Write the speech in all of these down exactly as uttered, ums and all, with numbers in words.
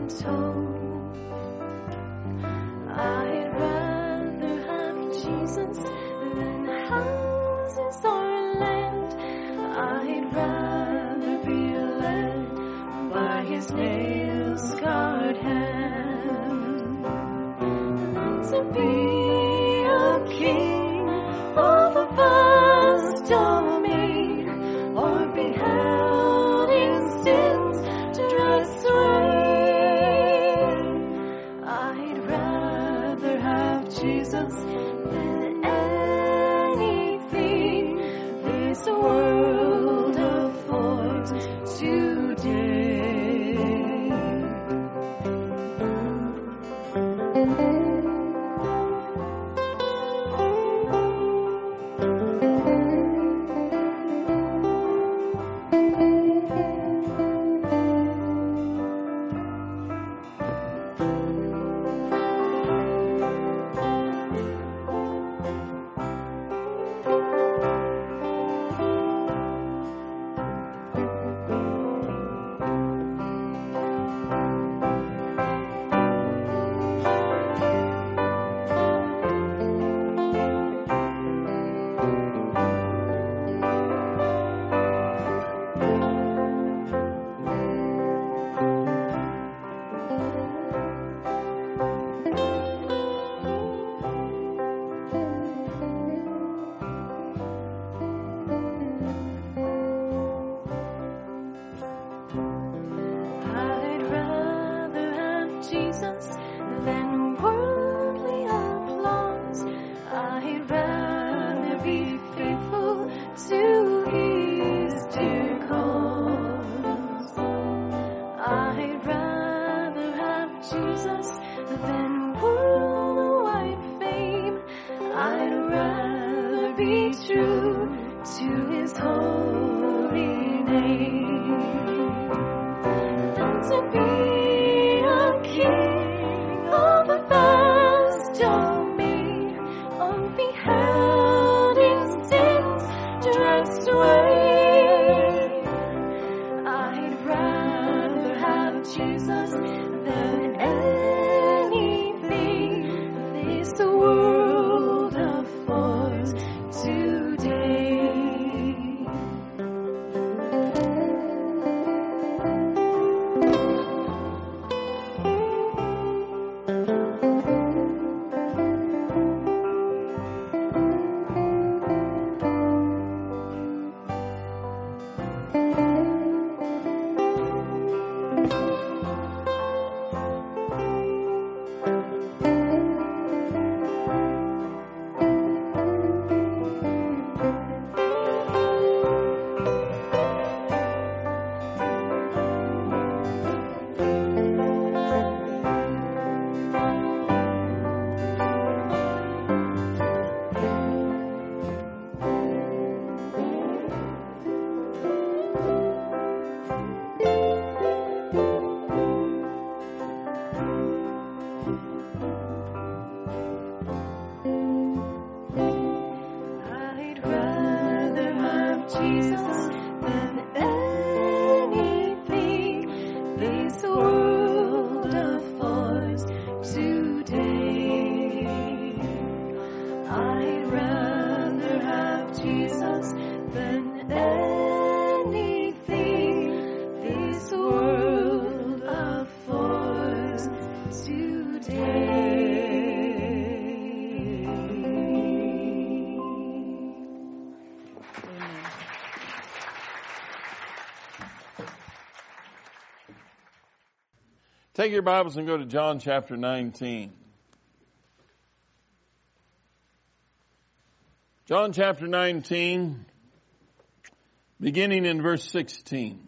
told. I'd rather have Jesus than houses or land. I'd rather be led by his nail-scarred hand than to be a king of a vast domain, or be held in sin's dress reign. I'd rather have Jesus than anything this world affords today. Take your Bibles and go to John chapter nineteen. John chapter nineteen, beginning in verse sixteen.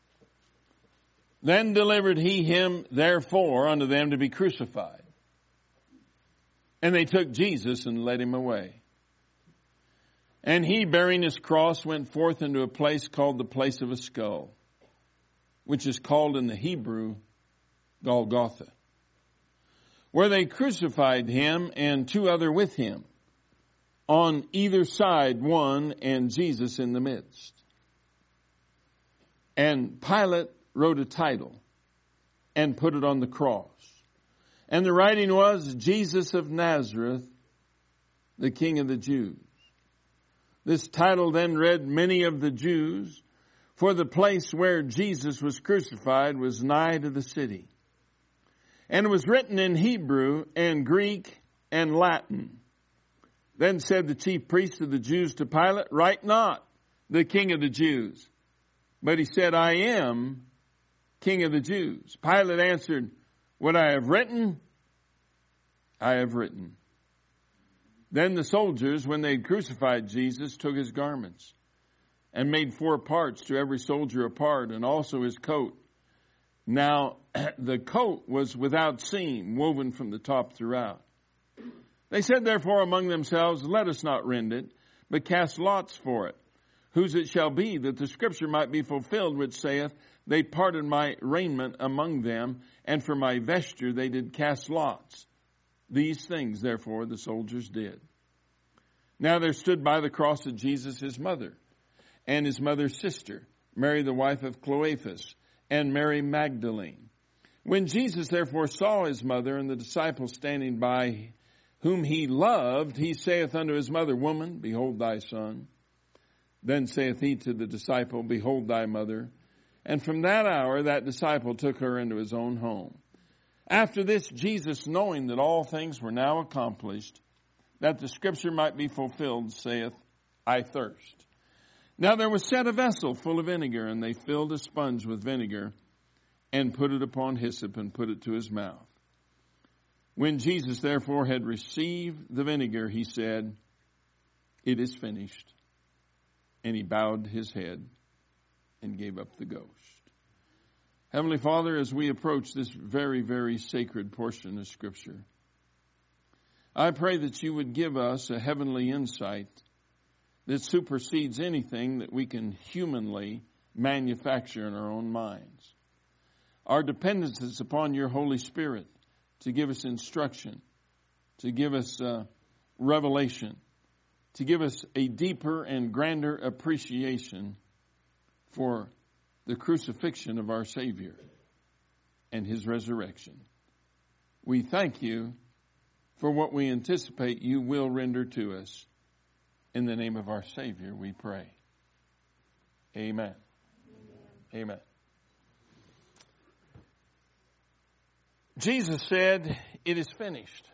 Then delivered he him therefore unto them to be crucified. And they took Jesus and led him away. And he, bearing his cross, went forth into a place called the place of a skull, which is called in the Hebrew Golgotha, where they crucified him and two other with him, on either side one, and Jesus in the midst. And Pilate wrote a title, and put it on the cross. And the writing was, Jesus of Nazareth, the King of the Jews. This title then read many of the Jews, for the place where Jesus was crucified was nigh to the city. And it was written in Hebrew and Greek and Latin. Then said the chief priests of the Jews to Pilate, write not the King of the Jews. But he said, I am King of the Jews. Pilate answered, what I have written, I have written. Then the soldiers, when they had crucified Jesus, took his garments and made four parts, to every soldier a part, and also his coat. Now the coat was without seam, woven from the top throughout. They said therefore among themselves, let us not rend it, but cast lots for it, whose it shall be, that the scripture might be fulfilled, which saith, they parted my raiment among them, and for my vesture they did cast lots. These things, therefore, the soldiers did. Now there stood by the cross of Jesus his mother, and his mother's sister, Mary the wife of Cloephas, and Mary Magdalene. When Jesus therefore saw his mother and the disciples standing by, whom he loved, he saith unto his mother, Woman, behold thy son. Then saith he to the disciple, Behold thy mother. And from that hour that disciple took her into his own home. After this, Jesus, knowing that all things were now accomplished, that the scripture might be fulfilled, saith, I thirst. Now there was set a vessel full of vinegar, and they filled a sponge with vinegar, and put it upon hyssop, and put it to his mouth. When Jesus therefore had received the vinegar, he said, It is finished. And he bowed his head and gave up the ghost. Heavenly Father, as we approach this very, very sacred portion of Scripture, I pray that you would give us a heavenly insight that supersedes anything that we can humanly manufacture in our own minds. Our dependence is upon your Holy Spirit to give us instruction, to give us uh, revelation, to give us a deeper and grander appreciation for the crucifixion of our Savior and his resurrection. We thank you for what we anticipate you will render to us. In the name of our Savior, we pray. Amen. Amen. Amen. Jesus said, it is finished.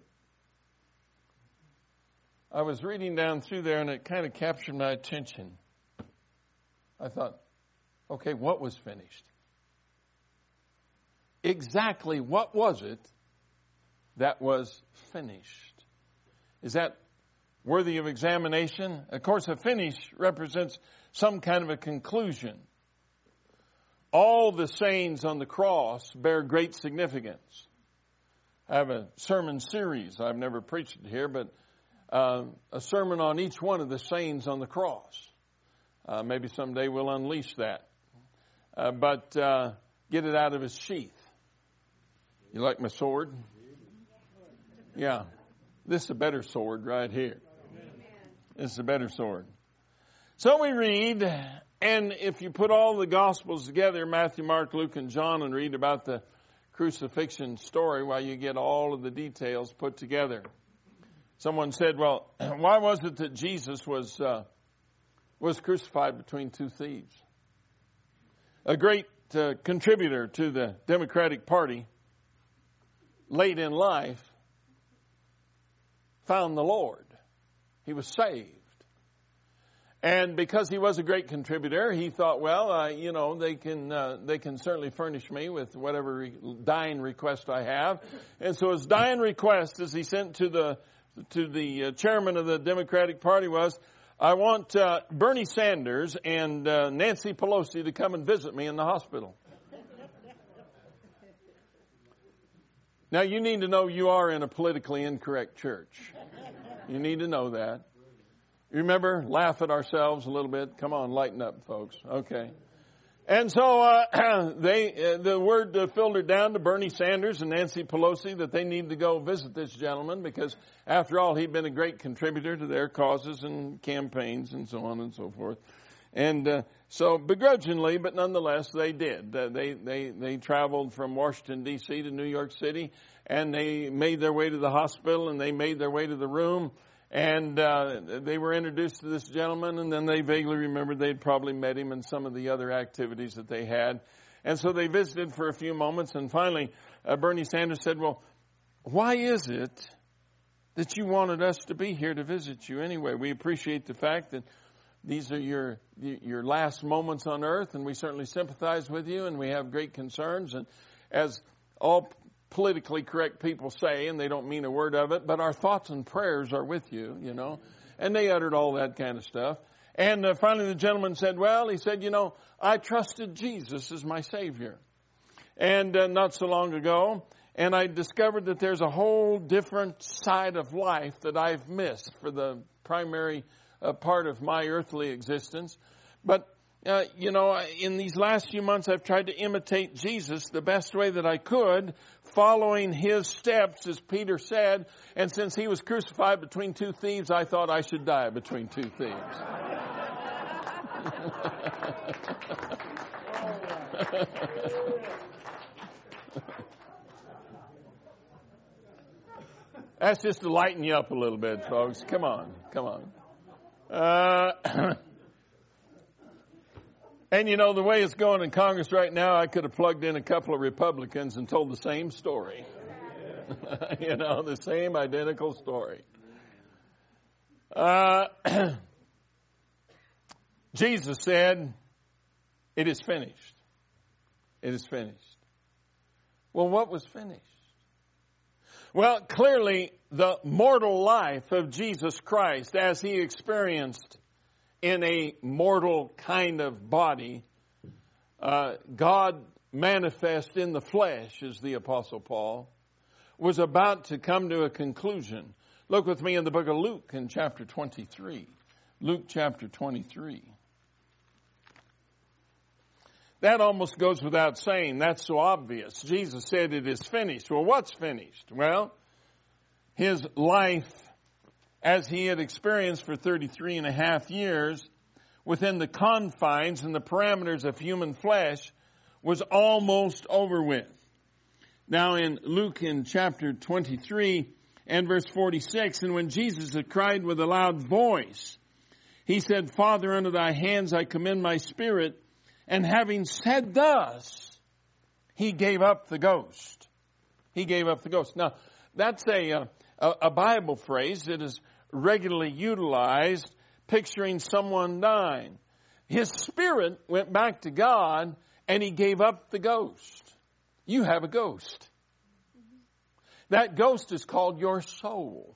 I was reading down through there and it kind of captured my attention. I thought, okay, what was finished? Exactly what was it that was finished? Is that worthy of examination? Of course, a finish represents some kind of a conclusion. All the sayings on the cross bear great significance. I have a sermon series. I've never preached it here, but uh, a sermon on each one of the sayings on the cross. Uh, maybe someday we'll unleash that. Uh, but uh, get it out of its sheath. You like my sword? Yeah. This is a better sword right here. This is a better sword. So we read, and if you put all the Gospels together, Matthew, Mark, Luke, and John, and read about the crucifixion story, while you get all of the details put together. Someone said, well, why was it that Jesus was uh, was crucified between two thieves? A great uh, contributor to the Democratic Party, late in life, found the Lord. He was saved. And because he was a great contributor, he thought, well, uh, you know, they can uh, they can certainly furnish me with whatever re- dying request I have. And so his dying request, as he sent to the to the uh, chairman of the Democratic Party, was, I want uh, Bernie Sanders and uh, Nancy Pelosi to come and visit me in the hospital. Now, you need to know you are in a politically incorrect church. You need to know that. You remember, laugh at ourselves a little bit. Come on, lighten up, folks. Okay. And so uh, they, uh, the word uh, filtered down to Bernie Sanders and Nancy Pelosi that they need to go visit this gentleman because, after all, he'd been a great contributor to their causes and campaigns and so on and so forth. And uh, so begrudgingly, but nonetheless, they did. Uh, they, they, they traveled from Washington, D C to New York City, and they made their way to the hospital, and they made their way to the room, and uh, they were introduced to this gentleman, and then they vaguely remembered they'd probably met him in some of the other activities that they had. And so they visited for a few moments, and finally uh, Bernie Sanders said, well, why is it that you wanted us to be here to visit you anyway? We appreciate the fact that these are your your last moments on earth, and we certainly sympathize with you, and we have great concerns. And as all politically correct people say, and they don't mean a word of it, but our thoughts and prayers are with you, you know. And they uttered all that kind of stuff. And uh, finally the gentleman said, well, he said, you know, I trusted Jesus as my Savior. And uh, not so long ago, and I discovered that there's a whole different side of life that I've missed for the primary uh, part of my earthly existence. But, uh, you know, in these last few months, I've tried to imitate Jesus the best way that I could, following his steps, as Peter said. And since he was crucified between two thieves, I thought I should die between two thieves. That's just to lighten you up a little bit, folks. Come on, come on. Uh, and you know, the way it's going in Congress right now, I could have plugged in a couple of Republicans and told the same story. You know, the same identical story. Uh, Jesus said, it is finished. It is finished. Well, what was finished? Well, clearly, the mortal life of Jesus Christ, as he experienced in a mortal kind of body, uh, God manifest in the flesh, as the Apostle Paul, was about to come to a conclusion. Look with me in the book of Luke in chapter twenty-three. Luke chapter twenty-three. That almost goes without saying. That's so obvious. Jesus said it is finished. Well, what's finished? Well, his life as he had experienced for thirty-three and a half years within the confines and the parameters of human flesh was almost over with. Now in Luke in chapter twenty-three and verse forty-six, and when Jesus had cried with a loud voice, he said, Father, unto thy hands I commend my spirit. And having said thus, he gave up the ghost. He gave up the ghost. Now, that's a, a, a Bible phrase that is regularly utilized, picturing someone dying. His spirit went back to God, and he gave up the ghost. You have a ghost. That ghost is called your soul.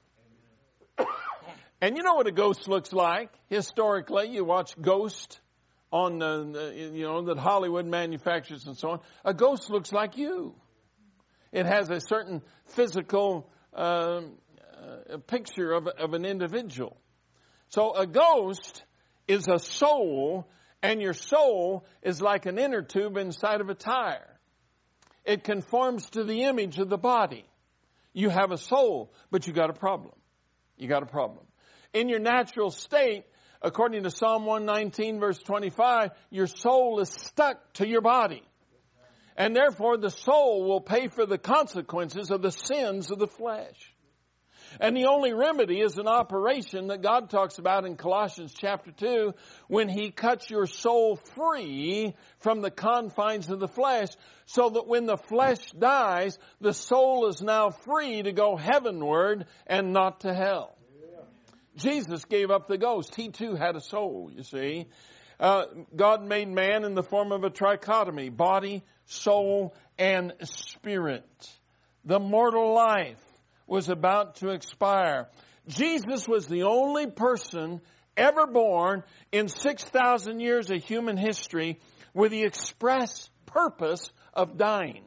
And you know what a ghost looks like? Historically, you watch Ghost on the, you know, that Hollywood manufactures and so on. A ghost looks like you. It has a certain physical uh, uh, picture of, of an individual. So a ghost is a soul, and your soul is like an inner tube inside of a tire. It conforms to the image of the body. You have a soul, but you got a problem. You got a problem. In your natural state, according to Psalm one nineteen, verse twenty-five, your soul is stuck to your body. And therefore, the soul will pay for the consequences of the sins of the flesh. And the only remedy is an operation that God talks about in Colossians chapter two, when he cuts your soul free from the confines of the flesh, so that when the flesh dies, the soul is now free to go heavenward and not to hell. Jesus gave up the ghost. He too had a soul, you see. Uh, God made man in the form of a trichotomy, body, soul, and spirit. The mortal life was about to expire. Jesus was the only person ever born in six thousand years of human history with the express purpose of dying.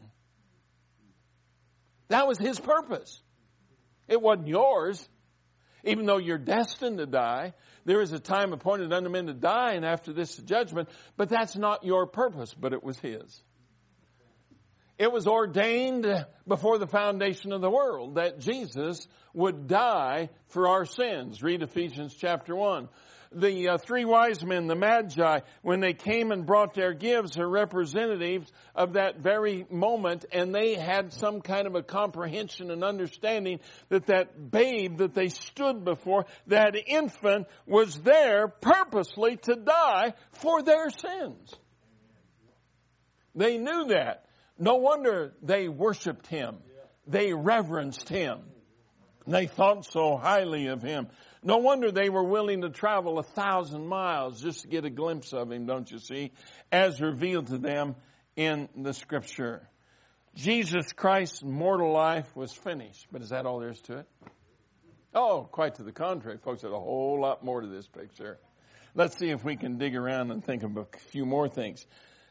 That was his purpose. It wasn't yours. Even though you're destined to die, there is a time appointed unto men to die, and after this the judgment. But that's not your purpose, but it was his. It was ordained before the foundation of the world that Jesus would die for our sins. Read Ephesians chapter one. the uh, three wise men, the Magi, when they came and brought their gifts, are representatives of that very moment, and they had some kind of a comprehension and understanding that that babe that they stood before, that infant, was there purposely to die for their sins. They knew that. No wonder they worshiped him. They reverenced him. They thought so highly of him. No wonder they were willing to travel a thousand miles just to get a glimpse of him, don't you see, as revealed to them in the Scripture. Jesus Christ's mortal life was finished. But is that all there is to it? Oh, quite to the contrary, folks. There's a whole lot more to this picture. Let's see if we can dig around and think of a few more things.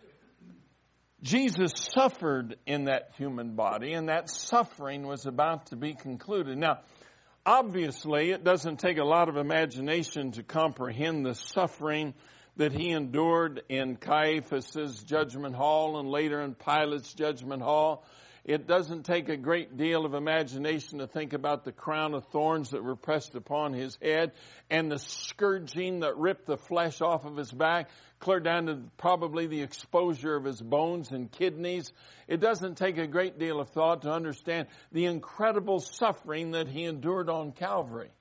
Jesus suffered in that human body, and that suffering was about to be concluded. Now, obviously, it doesn't take a lot of imagination to comprehend the suffering that he endured in Caiaphas' judgment hall and later in Pilate's judgment hall. It doesn't take a great deal of imagination to think about the crown of thorns that were pressed upon his head and the scourging that ripped the flesh off of his back, clear down to probably the exposure of his bones and kidneys. It doesn't take a great deal of thought to understand the incredible suffering that he endured on Calvary.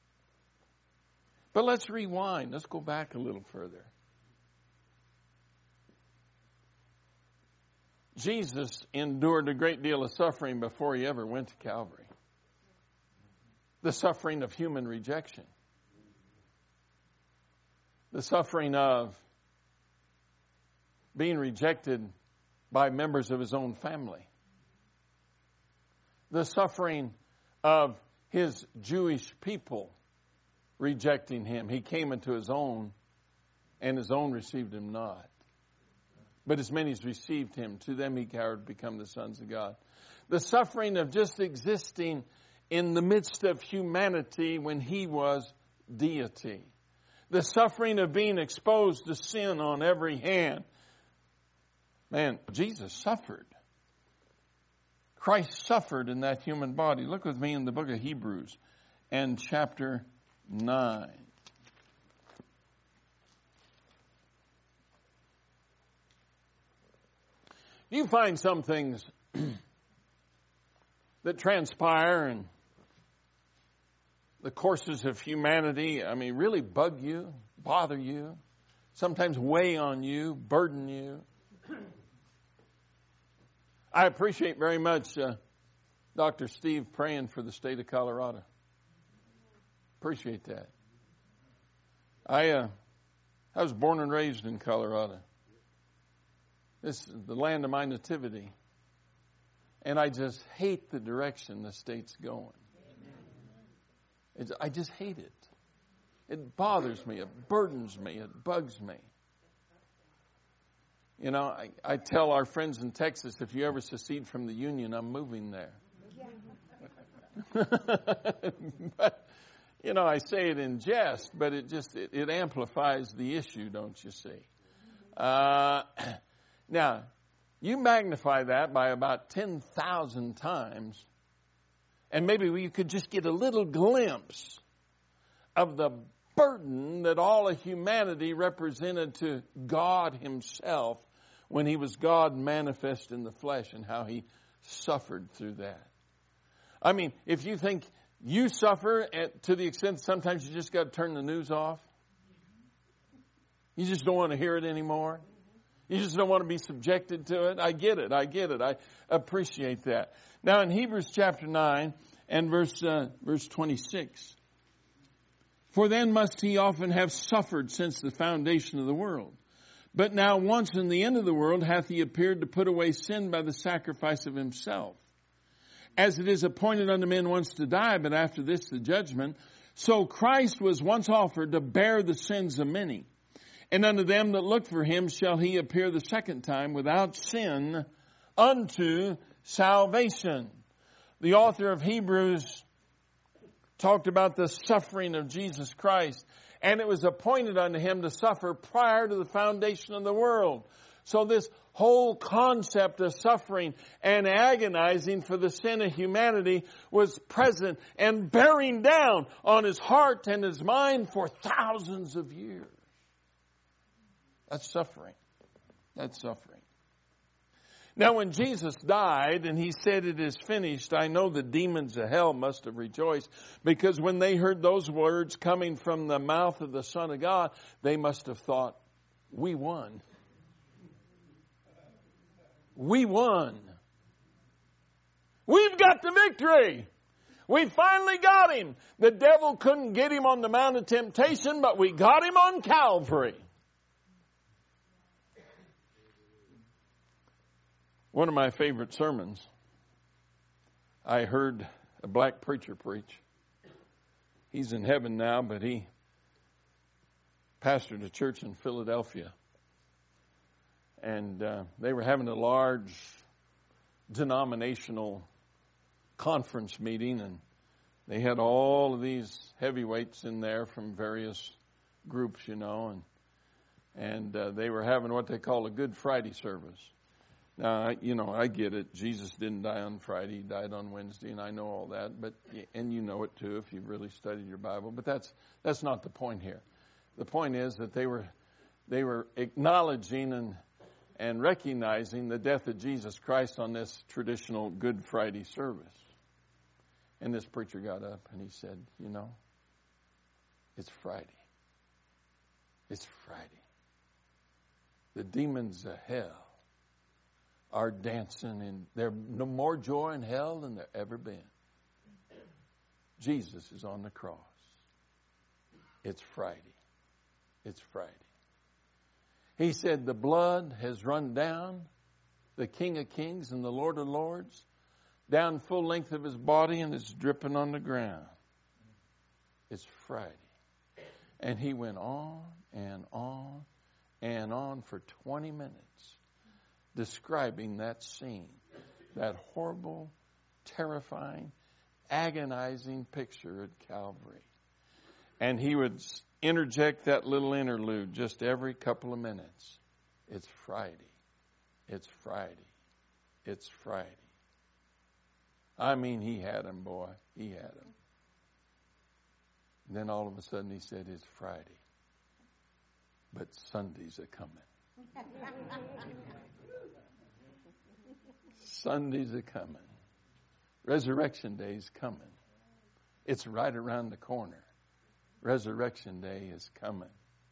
But let's rewind. Let's go back a little further. Jesus endured a great deal of suffering before he ever went to Calvary. The suffering of human rejection. The suffering of being rejected by members of his own family. The suffering of his Jewish people rejecting him. He came into his own, and his own received him not. But as many as received him, to them he could become the sons of God. The suffering of just existing in the midst of humanity when he was deity. The suffering of being exposed to sin on every hand. Man, Jesus suffered. Christ suffered in that human body. Look with me in the book of Hebrews and chapter nine. You find some things that transpire in the courses of humanity, I mean, really bug you, bother you, sometimes weigh on you, burden you. I appreciate very much uh, Doctor Steve praying for the state of Colorado. Appreciate that. I uh, I was born and raised in Colorado. This is the land of my nativity. And I just hate the direction the state's going. It's, I just hate it. It bothers me. It burdens me. It bugs me. You know, I, I tell our friends in Texas, if you ever secede from the Union, I'm moving there. But, you know, I say it in jest, but it just, it, it amplifies the issue, don't you see? Uh, now, you magnify that by about ten thousand times, and maybe you could just get a little glimpse of the burden that all of humanity represented to God himself when he was God manifest in the flesh, and how he suffered through that. I mean, if you think you suffer at, to the extent sometimes you just got to turn the news off. You just don't want to hear it anymore. You just don't want to be subjected to it. I get it. I get it. I appreciate that. Now in Hebrews chapter nine and verse uh, verse twenty-six. For then must he often have suffered since the foundation of the world. But now once in the end of the world hath he appeared to put away sin by the sacrifice of himself. As it is appointed unto men once to die, but after this the judgment, so Christ was once offered to bear the sins of many. And unto them that look for him shall he appear the second time without sin unto salvation. The author of Hebrews talked about the suffering of Jesus Christ. And it was appointed unto him to suffer prior to the foundation of the world. So this whole concept of suffering and agonizing for the sin of humanity was present and bearing down on his heart and his mind for thousands of years. That's suffering. That's suffering. Now when Jesus died and he said it is finished, I know the demons of hell must have rejoiced, because when they heard those words coming from the mouth of the Son of God, they must have thought, we won. We won. We've got the victory. We finally got him. The devil couldn't get him on the Mount of Temptation, but we got him on Calvary. One of my favorite sermons, I heard a black preacher preach. He's in heaven now, but he pastored a church in Philadelphia. And uh, they were having a large denominational conference meeting, and they had all of these heavyweights in there from various groups, you know, and and uh, they were having what they call a Good Friday service. Now, you know, I get it. Jesus didn't die on Friday. He died on Wednesday, and I know all that. But and you know it, too, if you've really studied your Bible. But that's that's not the point here. The point is that they were they were acknowledging and and recognizing the death of Jesus Christ on this traditional Good Friday service. And this preacher got up, and he said, you know, it's Friday. It's Friday. The demons of hell are dancing, and there's no more joy in hell than there ever been. Jesus is on the cross. It's Friday. It's Friday. He said, the blood has run down, the King of Kings and the Lord of Lords, down full length of his body, and it's dripping on the ground. It's Friday. And he went on and on and on for twenty minutes. Describing that scene, that horrible, terrifying, agonizing picture at Calvary. And he would interject that little interlude just every couple of minutes. It's Friday. It's Friday. It's Friday. I mean, he had him, boy. He had him. And then all of a sudden he said, it's Friday. But Sunday's a coming. Sunday's a coming. Resurrection Day's coming. It's right around the corner. Resurrection Day is coming.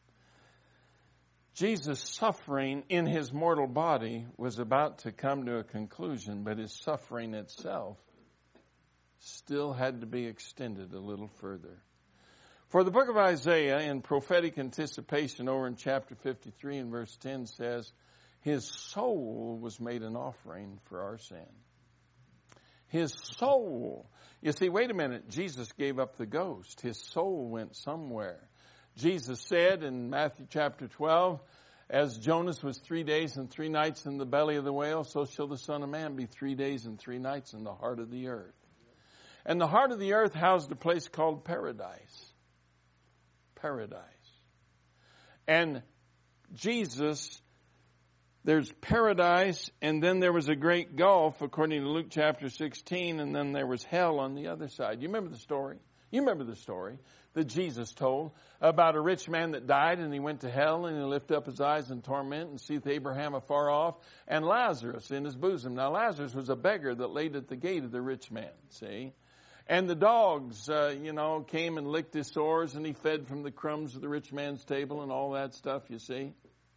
Jesus' suffering in his mortal body was about to come to a conclusion, but his suffering itself still had to be extended a little further. For the book of Isaiah, in prophetic anticipation over in chapter fifty-three and verse ten says, his soul was made an offering for our sin. His soul. You see, wait a minute. Jesus gave up the ghost. His soul went somewhere. Jesus said in Matthew chapter twelve, as Jonas was three days and three nights in the belly of the whale, so shall the Son of Man be three days and three nights in the heart of the earth. And the heart of the earth housed a place called paradise. Paradise. And Jesus, there's paradise, and then there was a great gulf, according to Luke chapter sixteen, and then there was hell on the other side. You remember the story? You remember the story that Jesus told about a rich man that died, and he went to hell, and he lifted up his eyes in torment and seeth Abraham afar off, and Lazarus in his bosom. Now, Lazarus was a beggar that laid at the gate of the rich man, see? And the dogs, uh, you know, came and licked his sores, and he fed from the crumbs of the rich man's table and all that stuff, you see?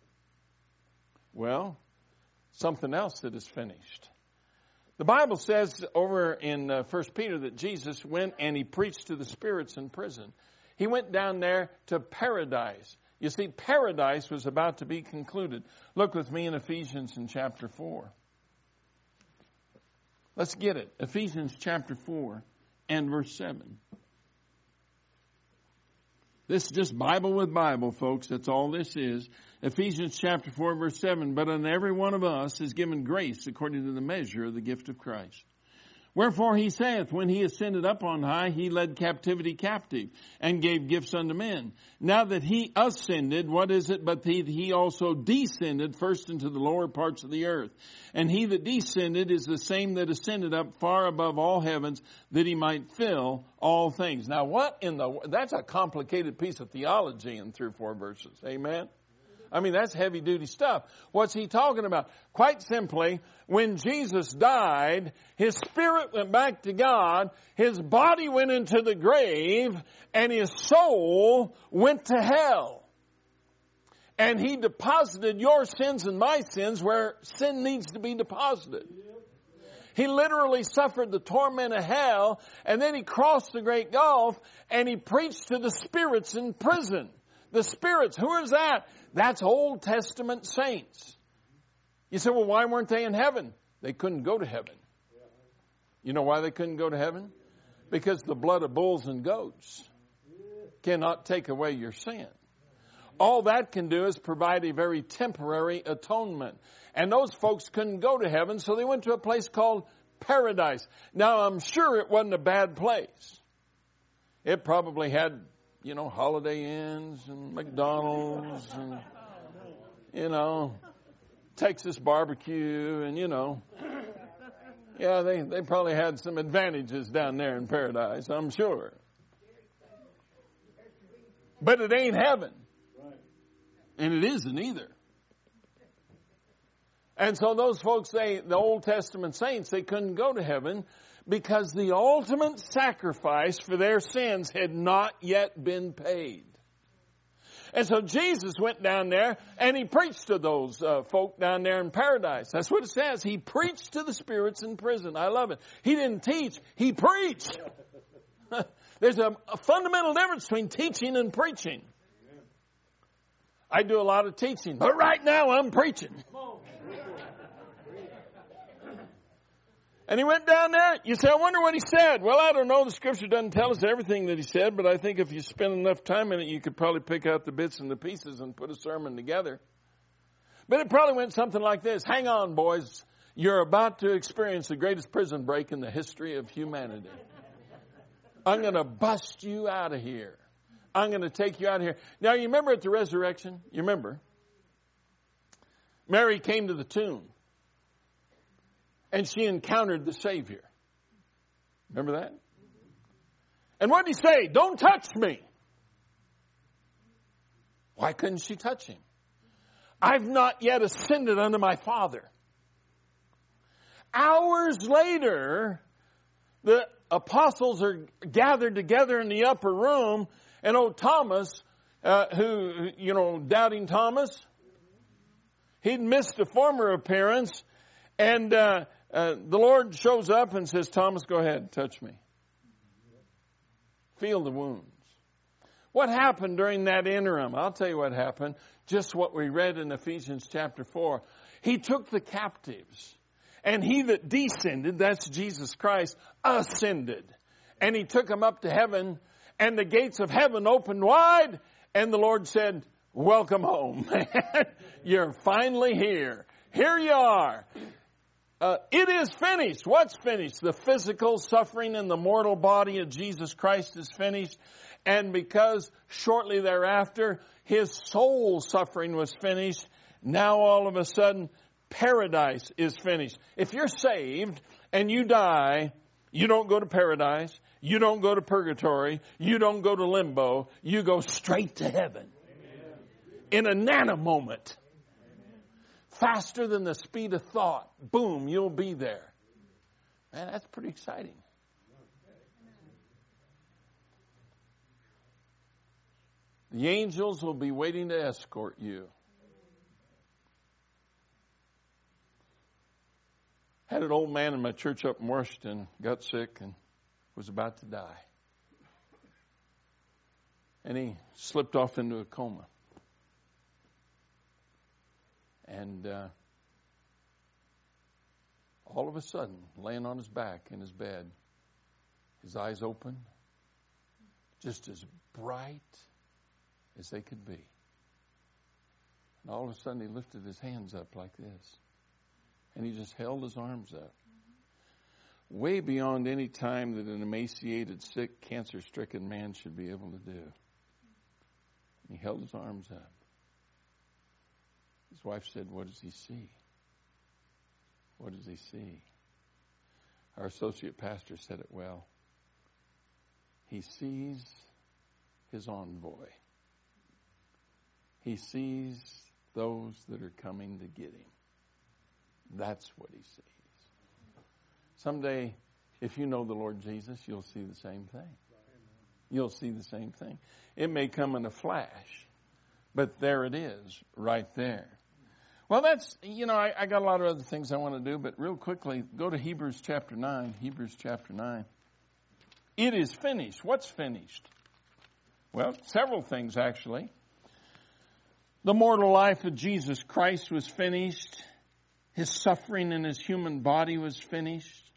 Well, something else that is finished. The Bible says over in uh, First Peter that Jesus went and he preached to the spirits in prison. He went down there to paradise. You see, paradise was about to be concluded. Look with me in Ephesians in chapter four. Let's get it. Ephesians chapter four and verse seven. This is just Bible with Bible, folks. That's all this is. Ephesians chapter four, verse seven. But on every one of us is given grace according to the measure of the gift of Christ. Wherefore he saith, when he ascended up on high, he led captivity captive and gave gifts unto men. Now that he ascended, what is it but he, he also descended first into the lower parts of the earth? And he that descended is the same that ascended up far above all heavens, that he might fill all things. Now what in the, that's a complicated piece of theology in three or four verses. Amen? I mean, that's heavy duty stuff. What's he talking about? Quite simply, when Jesus died, his spirit went back to God, his body went into the grave, and his soul went to hell. And he deposited your sins and my sins where sin needs to be deposited. He literally suffered the torment of hell, and then he crossed the great gulf, and he preached to the spirits in prison. The spirits, who is that? That's Old Testament saints. You say, well, why weren't they in heaven? They couldn't go to heaven. You know why they couldn't go to heaven? Because the blood of bulls and goats cannot take away your sin. All that can do is provide a very temporary atonement. And those folks couldn't go to heaven, so they went to a place called paradise. Now, I'm sure it wasn't a bad place. It probably had, you know, Holiday Inns and McDonald's and, you know, Texas barbecue and, you know. Yeah, they, they probably had some advantages down there in paradise, I'm sure. But it ain't heaven. And it isn't either. And so those folks, they, the Old Testament saints, they couldn't go to heaven because the ultimate sacrifice for their sins had not yet been paid. And so Jesus went down there and he preached to those uh, folk down there in paradise. That's what it says. He preached to the spirits in prison. I love it. He didn't teach. He preached. There's a, a fundamental difference between teaching and preaching. I do a lot of teaching, but right now I'm preaching. And he went down there. You say, I wonder what he said. Well, I don't know. The scripture doesn't tell us everything that he said, but I think if you spend enough time in it, you could probably pick out the bits and the pieces and put a sermon together. But it probably went something like this. Hang on, boys. You're about to experience the greatest prison break in the history of humanity. I'm going to bust you out of here. I'm going to take you out of here. Now, you remember at the resurrection? You remember? Mary came to the tomb. And she encountered the Savior. Remember that? And what did he say? Don't touch me. Why couldn't she touch him? I've not yet ascended unto my Father. Hours later, the apostles are gathered together in the upper room, and old Thomas, uh, who, you know, doubting Thomas, he'd missed a former appearance, and uh, uh, the Lord shows up and says, Thomas, go ahead, touch me. Feel the wounds. What happened during that interim? I'll tell you what happened. Just what we read in Ephesians chapter four. He took the captives, and he that descended, that's Jesus Christ, ascended. And he took them up to heaven, and the gates of heaven opened wide, and the Lord said, welcome home. You're finally here. Here you are. Uh, it is finished. What's finished? The physical suffering in the mortal body of Jesus Christ is finished. And because shortly thereafter, his soul suffering was finished, now all of a sudden, paradise is finished. If you're saved and you die, you don't go to paradise. You don't go to purgatory. You don't go to limbo. You go straight to heaven. Amen. In a nanomoment. Faster than the speed of thought. Boom, you'll be there. Man, that's pretty exciting. The angels will be waiting to escort you. Had an old man in my church up in Washington, got sick and was about to die. And he slipped off into a coma. And uh, all of a sudden, laying on his back in his bed, his eyes open, just as bright as they could be. And all of a sudden, he lifted his hands up like this. And he just held his arms up. way beyond any time that an emaciated, sick, cancer-stricken man should be able to do. He held his arms up. His wife said, "What does he see? What does he see?" Our associate pastor said it well. He sees his envoy. He sees those that are coming to get him. That's what he sees. Someday, if you know the Lord Jesus, you'll see the same thing. You'll see the same thing. It may come in a flash, but there it is, right there. Well, that's, you know, I, I got a lot of other things I want to do, but real quickly, go to Hebrews chapter nine. Hebrews chapter nine. It is finished. What's finished? Well, several things, actually. The mortal life of Jesus Christ was finished. His suffering in his human body was finished.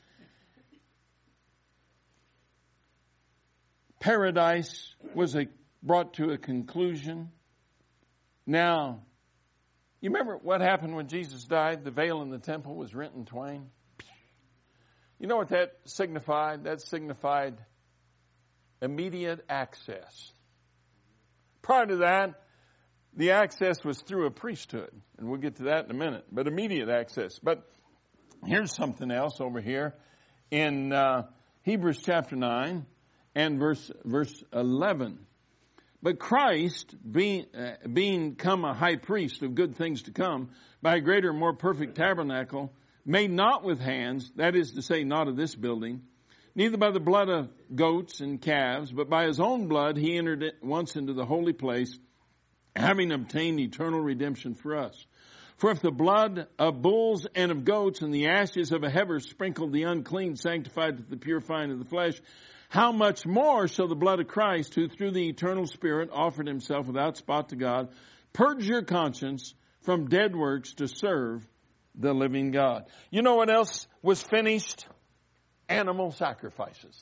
Paradise was a, brought to a conclusion. Now, you remember what happened when Jesus died? The veil in the temple was rent in twain. You know what that signified? That signified immediate access. Prior to that, the access was through a priesthood. And we'll get to that in a minute. But immediate access. But here's something else over here. In uh, Hebrews chapter nine and verse, verse eleven. But Christ, being, uh, being come a high priest of good things to come, by a greater, more perfect tabernacle, made not with hands, that is to say, not of this building, neither by the blood of goats and calves, but by his own blood he entered once into the holy place, having obtained eternal redemption for us. For if the blood of bulls and of goats and the ashes of a heifer sprinkled the unclean, sanctified to the purifying of the flesh, how much more shall the blood of Christ, who through the eternal Spirit offered himself without spot to God, purge your conscience from dead works to serve the living God. You know what else was finished? Animal sacrifices.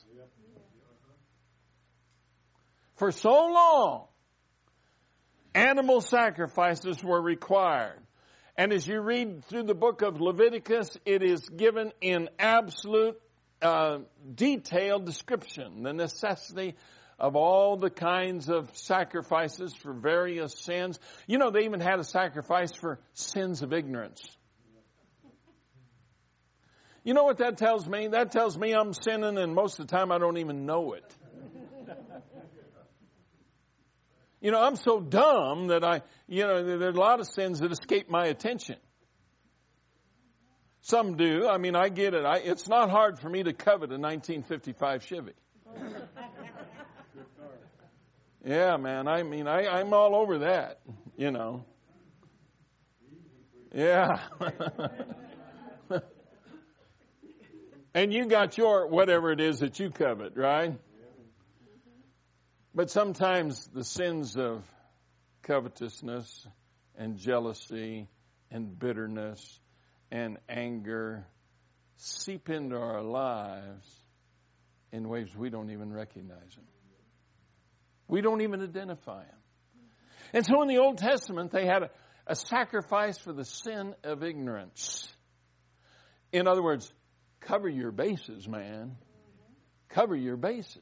For so long, animal sacrifices were required. And as you read through the book of Leviticus, it is given in absolute uh, detailed description, the necessity of all the kinds of sacrifices for various sins. You know, they even had a sacrifice for sins of ignorance. You know what that tells me? That tells me I'm sinning, and most of the time I don't even know it. You know, I'm so dumb that I, you know, there are a lot of sins that escape my attention. Some do. I mean, I get it. I, it's not hard for me to covet a nineteen fifty-five Chevy. Yeah, man. I mean, I, I'm all over that, you know. Yeah. And you got your whatever it is that you covet, right? But sometimes the sins of covetousness and jealousy and bitterness and anger seep into our lives in ways we don't even recognize them. We don't even identify them. And so in the Old Testament, they had a, a sacrifice for the sin of ignorance. In other words, cover your bases, man. Cover your bases.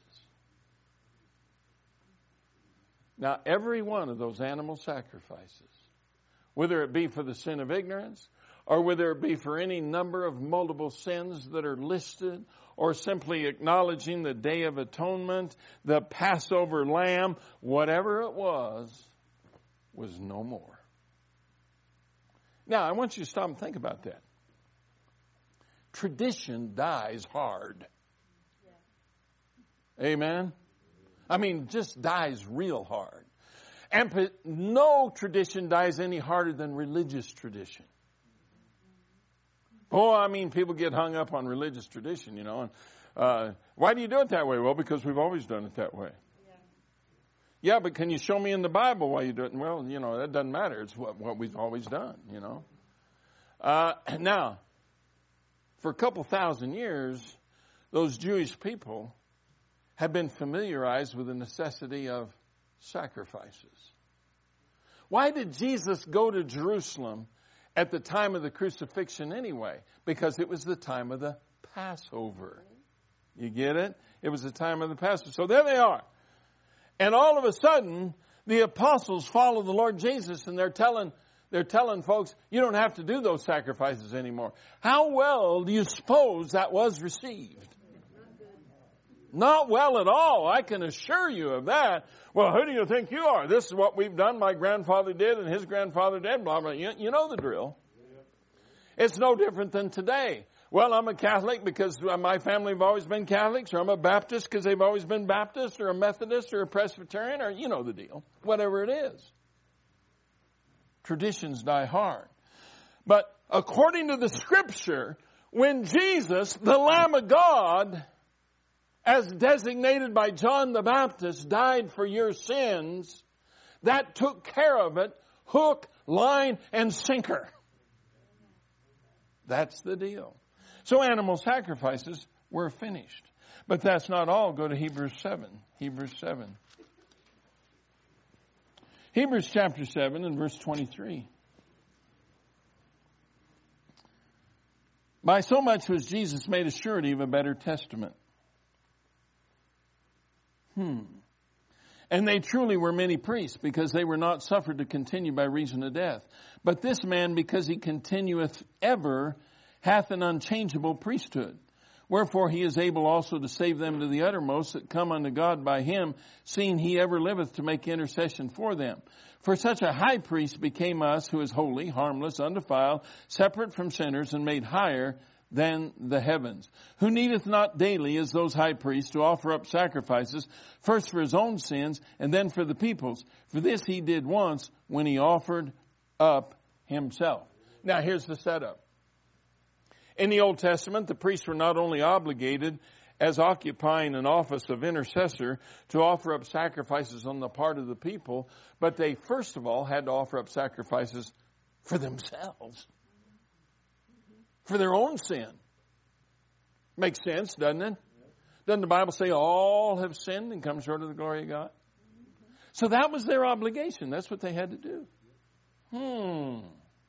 Now, every one of those animal sacrifices, whether it be for the sin of ignorance, or whether it be for any number of multiple sins that are listed, or simply acknowledging the Day of Atonement, the Passover lamb, whatever it was, was no more. Now, I want you to stop and think about that. Tradition dies hard. Amen? I mean, just dies real hard. And no tradition dies any harder than religious tradition. Oh, I mean, people get hung up on religious tradition, you know. And uh, why do you do it that way? Well, because we've always done it that way. Yeah. yeah, but can you show me in the Bible why you do it? Well, you know, that doesn't matter. It's what, what we've always done, you know. Uh, now, for a couple thousand years, those Jewish people have been familiarized with the necessity of sacrifices. Why did Jesus go to Jerusalem at the time of the crucifixion anyway? Because it was the time of the Passover. You get it? It was the time of the Passover. So there they are. And all of a sudden, the apostles follow the Lord Jesus, and they're telling, they're telling folks, you don't have to do those sacrifices anymore. How well do you suppose that was received? Not well at all. I can assure you of that. Well, who do you think you are? This is what we've done. My grandfather did, and his grandfather did, blah, blah. You, you know the drill. It's no different than today. Well, I'm a Catholic because my family have always been Catholics, or I'm a Baptist because they've always been Baptist, or a Methodist, or a Presbyterian, or you know the deal. Whatever it is. Traditions die hard. But according to the Scripture, when Jesus, the Lamb of God, as designated by John the Baptist, died for your sins, that took care of it, hook, line, and sinker. That's the deal. So animal sacrifices were finished. But that's not all. Go to Hebrews seven. Hebrews seven. Hebrews chapter seven and verse twenty-three. By so much was Jesus made a surety of a better testament. Hmm. And they truly were many priests, because they were not suffered to continue by reason of death. But this man, because he continueth ever, hath an unchangeable priesthood. Wherefore he is able also to save them to the uttermost that come unto God by him, seeing he ever liveth to make intercession for them. For such a high priest became us, who is holy, harmless, undefiled, separate from sinners, and made higher than the heavens, who needeth not daily, as those high priests, to offer up sacrifices, first for his own sins, and then for the people's. For this he did once, when he offered up himself. Now here's the setup. In the Old Testament, the priests were not only obligated, as occupying an office of intercessor, to offer up sacrifices on the part of the people, but they first of all had to offer up sacrifices for themselves. For their own sin. Makes sense, doesn't it? Doesn't the Bible say all have sinned and come short of the glory of God? So that was their obligation. That's what they had to do. Hmm.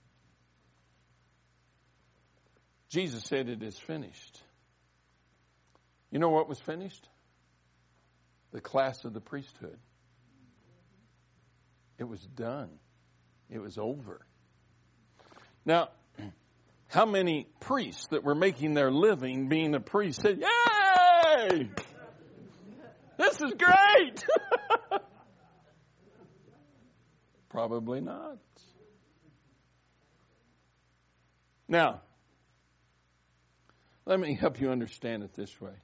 Jesus said it is finished. You know what was finished? The class of the priesthood. It was done. It was over. Now, how many priests that were making their living being a priest said, "Yay! This is great!" Probably not. Now, let me help you understand it this way.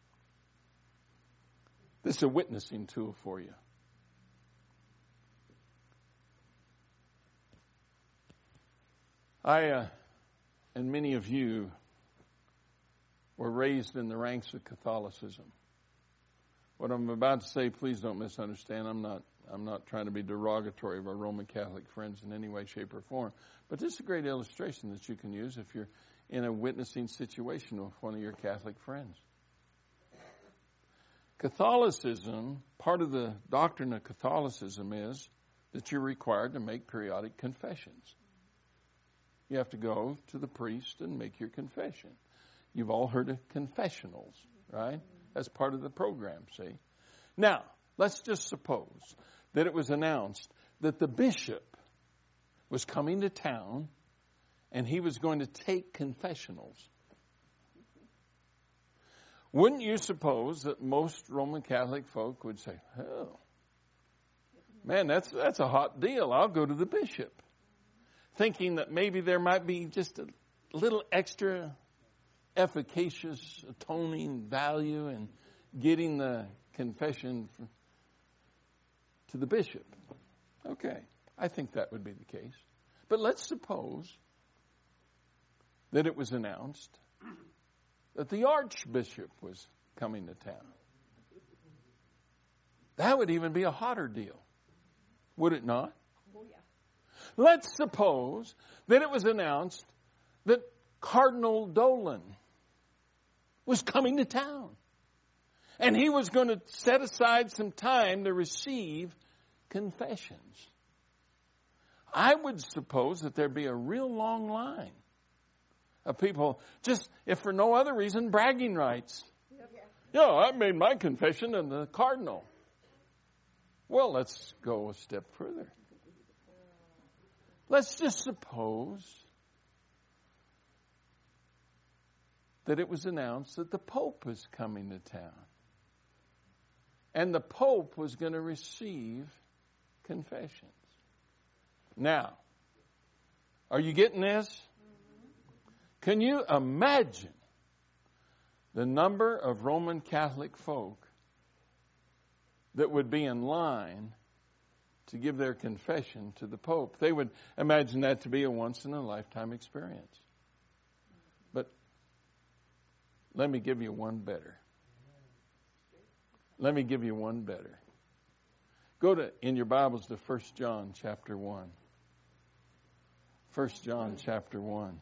This is a witnessing tool for you. I, uh, and many of you, were raised in the ranks of Catholicism. What I'm about to say, please don't misunderstand. I'm not, I'm not trying to be derogatory of our Roman Catholic friends in any way, shape, or form. But this is a great illustration that you can use if you're in a witnessing situation with one of your Catholic friends. Catholicism, part of the doctrine of Catholicism is that you're required to make periodic confessions. You have to go to the priest and make your confession. You've all heard of confessionals, right? That's part of the program, see? Now, let's just suppose that it was announced that the bishop was coming to town and he was going to take confessionals. Wouldn't you suppose that most Roman Catholic folk would say, "Oh, man, that's that's a hot deal. I'll go to the bishop." Thinking that maybe there might be just a little extra efficacious atoning value in getting the confession to the bishop. Okay, I think that would be the case. But let's suppose that it was announced that the archbishop was coming to town. That would even be a hotter deal, would it not? Oh, yeah. Let's suppose that it was announced that Cardinal Dolan was coming to town. And he was going to set aside some time to receive confessions. I would suppose that there'd be a real long line of people, just if for no other reason, bragging rights. You know, I made my confession in the cardinal. Well, let's go a step further. Let's just suppose that it was announced that the Pope was coming to town. And the Pope was going to receive confessions. Now, are you getting this? Can you imagine the number of Roman Catholic folk that would be in line to give their confession to the Pope? They would imagine that to be a once-in-a-lifetime experience. But let me give you one better. Let me give you one better. Go to, in your Bibles, to First John chapter one. First John chapter one.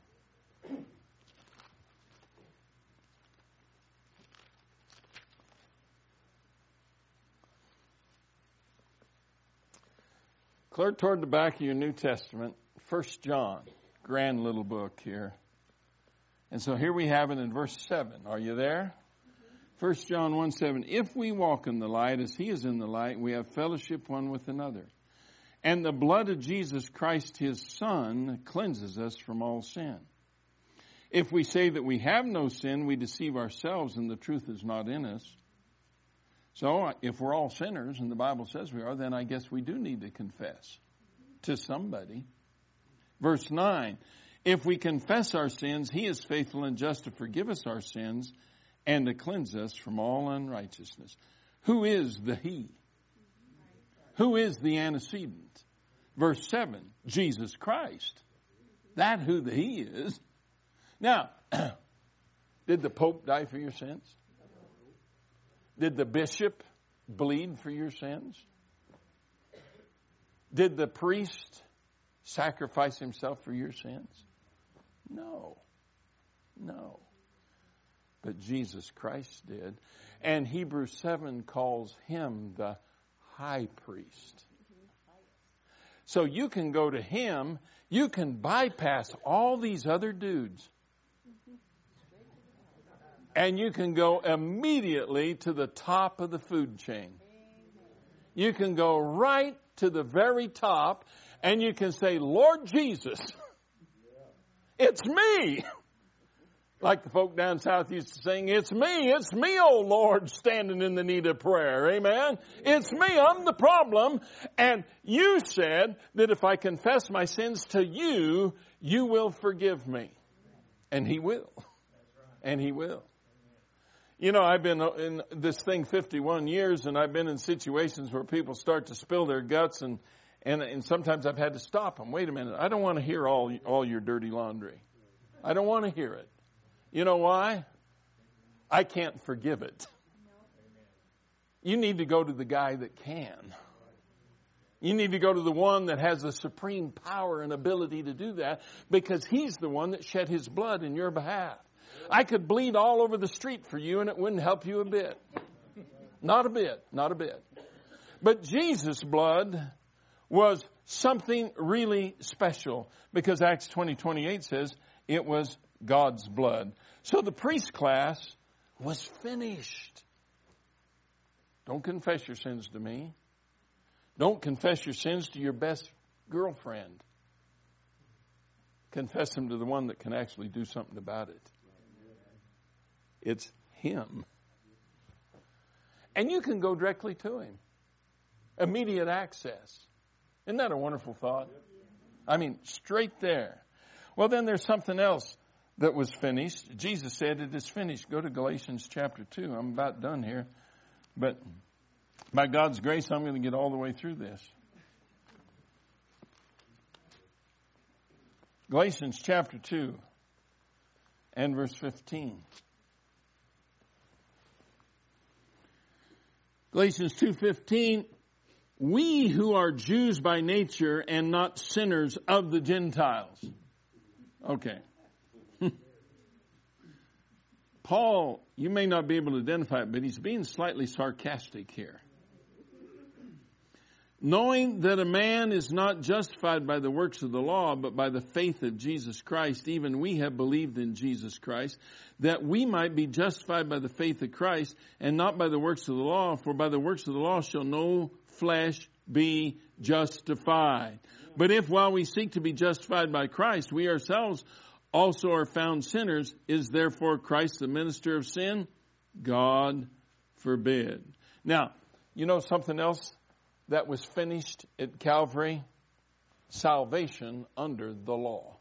Clear toward the back of your New Testament, First John, grand little book here. And so here we have it in verse seven. Are you there? First John one seven. If we walk in the light as he is in the light, we have fellowship one with another. And the blood of Jesus Christ, his Son, cleanses us from all sin. If we say that we have no sin, we deceive ourselves and the truth is not in us. So if we're all sinners, and the Bible says we are, then I guess we do need to confess to somebody. Verse nine, if we confess our sins, he is faithful and just to forgive us our sins and to cleanse us from all unrighteousness. Who is the he? Who is the antecedent? Verse seven, Jesus Christ. That who the he is. Now, did the Pope die for your sins? Did the bishop bleed for your sins? Did the priest sacrifice himself for your sins? No. No. But Jesus Christ did. And Hebrews seven calls him the high priest. So you can go to him. You can bypass all these other dudes. And you can go immediately to the top of the food chain. You can go right to the very top and you can say, Lord Jesus, it's me. Like the folk down south used to sing, it's me, it's me, oh Lord, standing in the need of prayer. Amen. It's me, I'm the problem. And you said that if I confess my sins to you, you will forgive me. And he will. And he will. You know, I've been in this thing fifty-one years, and I've been in situations where people start to spill their guts, and, and, and sometimes I've had to stop them. Wait a minute, I don't want to hear all, all your dirty laundry. I don't want to hear it. You know why? I can't forgive it. You need to go to the guy that can. You need to go to the one that has the supreme power and ability to do that, because he's the one that shed his blood in your behalf. I could bleed all over the street for you and it wouldn't help you a bit. Not a bit, not a bit. But Jesus' blood was something really special, because Acts twenty twenty-eight says it was God's blood. So the priest class was finished. Don't confess your sins to me. Don't confess your sins to your best girlfriend. Confess them to the one that can actually do something about it. It's him. And you can go directly to him. Immediate access. Isn't that a wonderful thought? I mean, straight there. Well, then there's something else that was finished. Jesus said it is finished. Go to Galatians chapter two. I'm about done here. But by God's grace, I'm going to get all the way through this. Galatians chapter two and verse fifteen. Galatians two fifteen, we who are Jews by nature and not sinners of the Gentiles. Okay. Paul, you may not be able to identify it, but he's being slightly sarcastic here. Knowing that a man is not justified by the works of the law, but by the faith of Jesus Christ, even we have believed in Jesus Christ, that we might be justified by the faith of Christ, and not by the works of the law, for by the works of the law shall no flesh be justified. But if while we seek to be justified by Christ, we ourselves also are found sinners, is therefore Christ the minister of sin? God forbid. Now, you know something else that was finished at Calvary? Salvation under the law.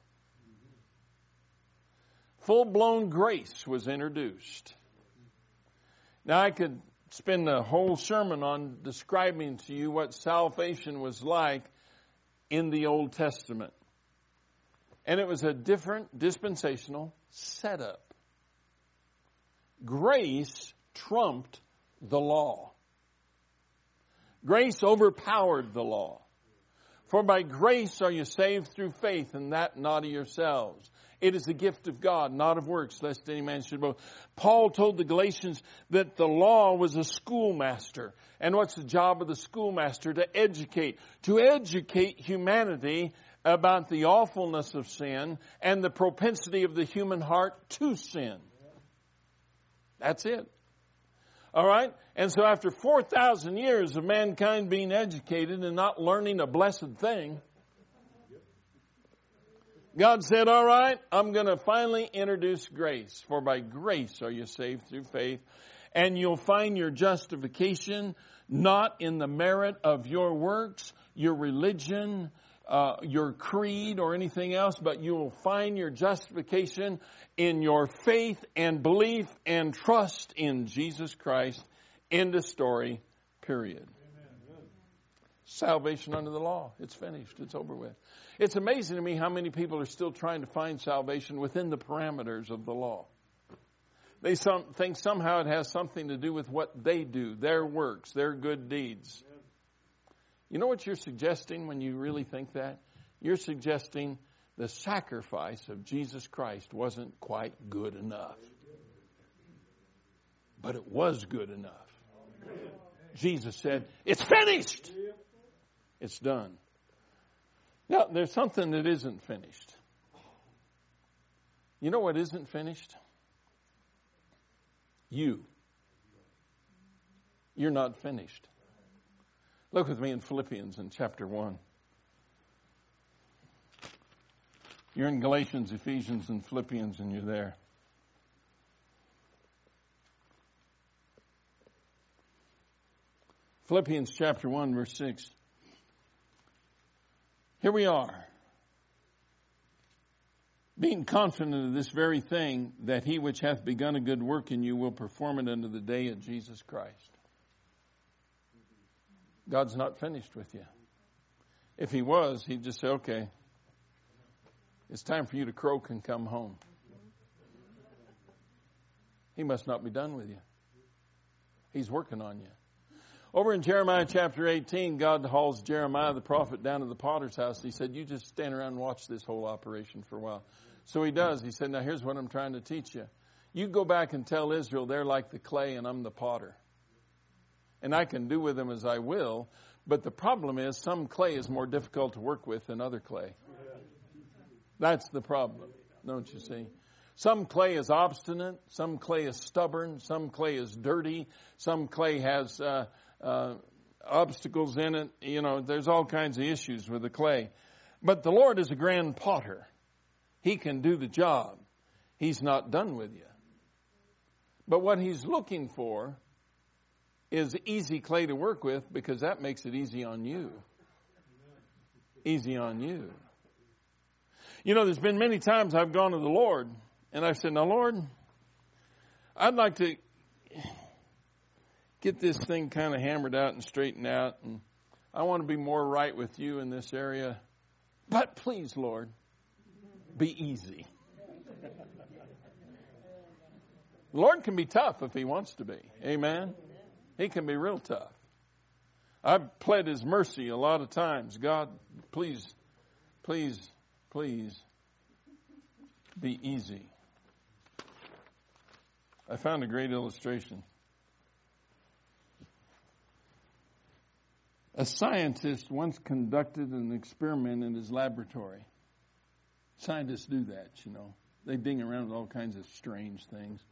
Full-blown grace was introduced. Now I could spend a whole sermon on describing to you what salvation was like in the Old Testament. And it was a different dispensational setup. Grace trumped the law. Grace overpowered the law. For by grace are you saved through faith, and that not of yourselves. It is a gift of God, not of works, lest any man should boast. Paul told the Galatians that the law was a schoolmaster. And what's the job of the schoolmaster? To educate. To educate humanity about the awfulness of sin and the propensity of the human heart to sin. That's it. All right? And so after four thousand years of mankind being educated and not learning a blessed thing, God said, all right, I'm going to finally introduce grace. For by grace are you saved through faith. And you'll find your justification not in the merit of your works, your religion, uh, your creed, or anything else, but you will find your justification in your faith and belief and trust in Jesus Christ. End of story, period. Amen. Salvation under the law. It's finished. It's over with. It's amazing to me how many people are still trying to find salvation within the parameters of the law. They some, think somehow it has something to do with what they do, their works, their good deeds. You know what you're suggesting when you really think that? You're suggesting the sacrifice of Jesus Christ wasn't quite good enough. But it was good enough. Jesus said, it's finished. It's done. Now, there's something that isn't finished. You know what isn't finished? You. You're not finished. Look with me in Philippians in chapter one. You're in Galatians, Ephesians, and Philippians, and you're there. Philippians chapter one, verse six. Here we are, being confident of this very thing, that he which hath begun a good work in you will perform it unto the day of Jesus Christ. God's not finished with you. If he was, he'd just say, okay, it's time for you to croak and come home. He must not be done with you. He's working on you. Over in Jeremiah chapter eighteen, God hauls Jeremiah the prophet down to the potter's house. He said, you just stand around and watch this whole operation for a while. So he does. He said, now here's what I'm trying to teach you. You go back and tell Israel they're like the clay and I'm the potter. And I can do with them as I will. But the problem is some clay is more difficult to work with than other clay. That's the problem, don't you see? Some clay is obstinate. Some clay is stubborn. Some clay is dirty. Some clay has uh, uh, obstacles in it. You know, there's all kinds of issues with the clay. But the Lord is a grand potter. He can do the job. He's not done with you. But what he's looking for is easy clay to work with, because that makes it easy on you. Easy on you. You know, there's been many times I've gone to the Lord and I've said, now, Lord, I'd like to get this thing kind of hammered out and straightened out, and I want to be more right with you in this area. But please, Lord, be easy. The Lord can be tough if he wants to be. Amen? He can be real tough. I've pled his mercy a lot of times. God, please, please, please be easy. I found a great illustration. A scientist once conducted an experiment in his laboratory. Scientists do that, you know. They ding around with all kinds of strange things.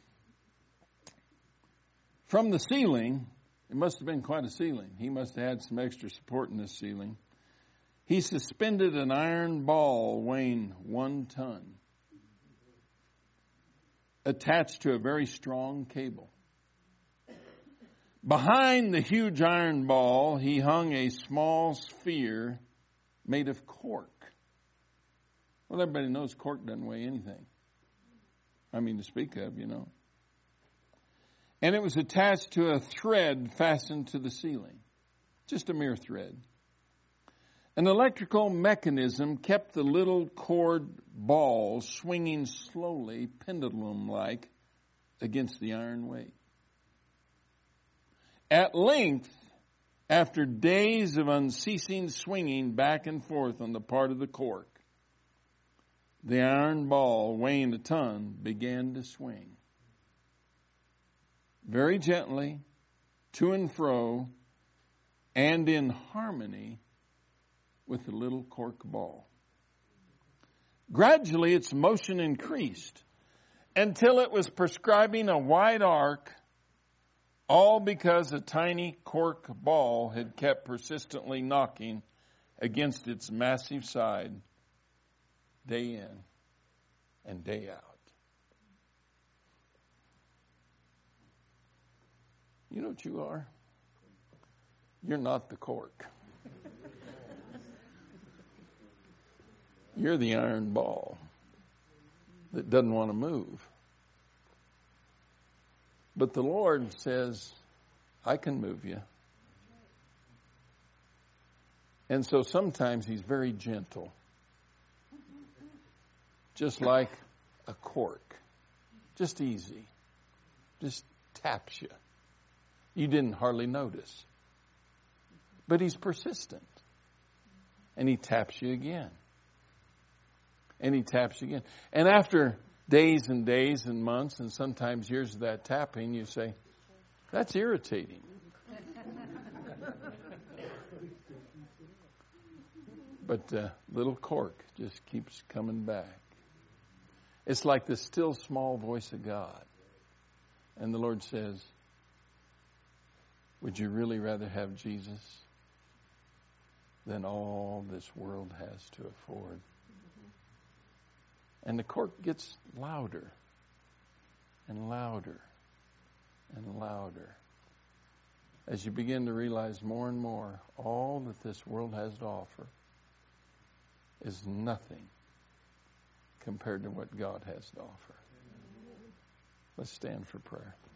From the ceiling, it must have been quite a ceiling. He must have had some extra support in this ceiling. He suspended an iron ball weighing one ton, attached to a very strong cable. Behind the huge iron ball, he hung a small sphere made of cork. Well, everybody knows cork doesn't weigh anything. I mean, to speak of, you know. And it was attached to a thread fastened to the ceiling. Just a mere thread. An electrical mechanism kept the little cord ball swinging slowly, pendulum-like, against the iron weight. At length, after days of unceasing swinging back and forth on the part of the cork, the iron ball, weighing a ton, began to swing. Very gently, to and fro, and in harmony with the little cork ball. Gradually, its motion increased until it was prescribing a wide arc, all because a tiny cork ball had kept persistently knocking against its massive side day in and day out. You know what you are? You're not the cork. You're the iron ball that doesn't want to move. But the Lord says, I can move you. And so sometimes He's very gentle. Just like a cork. Just easy. Just taps you. You didn't hardly notice. But He's persistent. And He taps you again. And He taps you again. And after days and days and months and sometimes years of that tapping, you say, that's irritating. But the little cork just keeps coming back. It's like the still small voice of God. And the Lord says, would you really rather have Jesus than all this world has to afford? And the cork gets louder and louder and louder as you begin to realize more and more all that this world has to offer is nothing compared to what God has to offer. Let's stand for prayer.